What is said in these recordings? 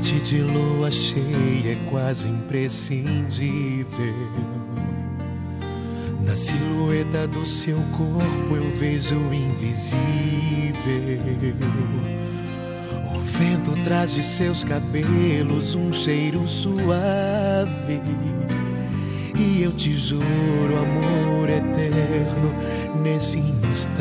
noite de lua cheia é quase imprescindível. Na silhueta do seu corpo eu vejo o invisível. O vento traz de seus cabelos um cheiro suave. E eu te juro amor eterno nesse instante.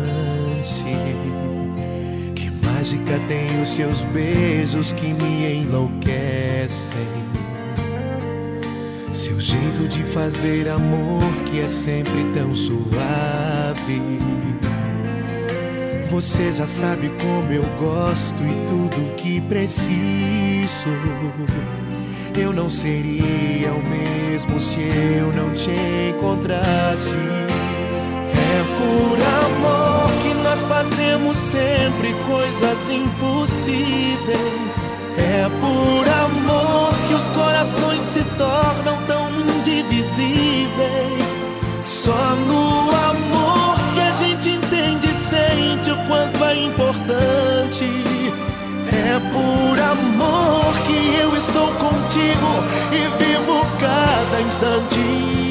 Que mágica tem os seus beijos que me enlouquecem. Seu jeito de fazer amor que é sempre tão suave. Você já sabe como eu gosto e tudo que preciso. Eu não seria o mesmo se eu não te encontrasse. É por amor que nós fazemos sempre coisas impossíveis. É por amor que os corações se tornam tão indivisíveis. Só no amor que a gente entende e sente o quanto é importante. É por amor que eu estou contigo e vivo cada instante.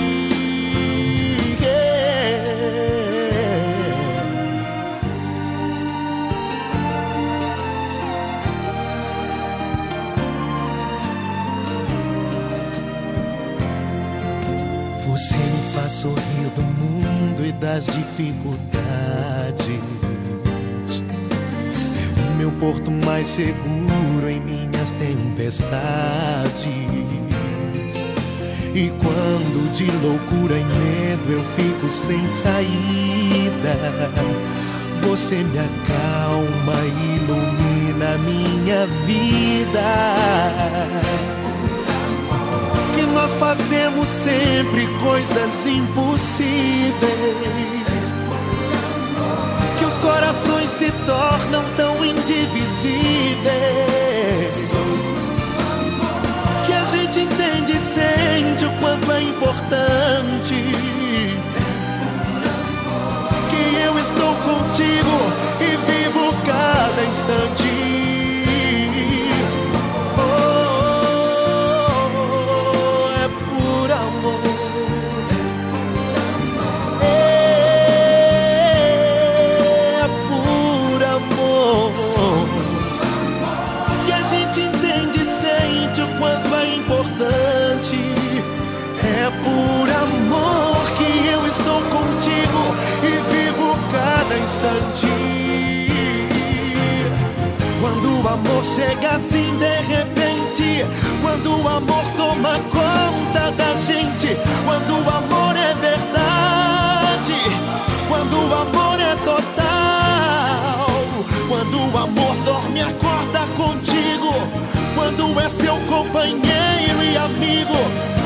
Você me faz sorrir do mundo e das dificuldades. É o meu porto mais seguro em minhas tempestades. E quando de loucura e medo eu fico sem saída, você me acalma e ilumina a minha vida. Que nós fazemos sempre coisas impossíveis. Que os corações se tornam tão indivisíveis. Que a gente entende e sente o quanto é importante. Que eu estou contigo e vivo cada instante. É por amor que eu estou contigo e vivo cada instante. Quando o amor chega assim de repente, quando o amor toma conta da gente, quando o amor é verdade, quando o amor é total, quando o amor dorme e acorda contigo, quando é seu companheiro e amigo.